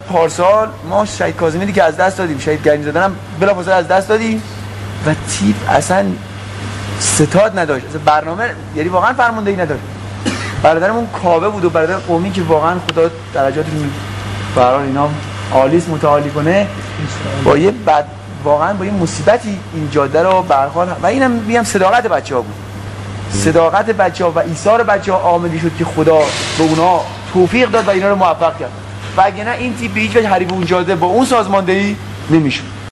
پارسال ما شهید کاظمی که از دست دادیم، شهید گنجزاده هم بلافاصله از دست دادیم و تیپ اصلا ستاد نداشت، اصلا برنامه یعنی واقعا فرماندهی نداشت. برادرمون کاوه بود و برادر قومی که واقعا خدا درجاتشون برای اینا عالیس متعالی کنه، با یه واقعا با یه مصیبتی این جاده رو برخواد و اینم میگم صداقت بچه‌ها بود. صداقت بچه‌ها و ایثار بچه‌ها عاملی شد که خدا به اونا توفیق داد و اینا رو موفق کرد. و اگه نه این تیپ به هیچ وجه حریف اون جاده با اون سازماندهی نمیشد.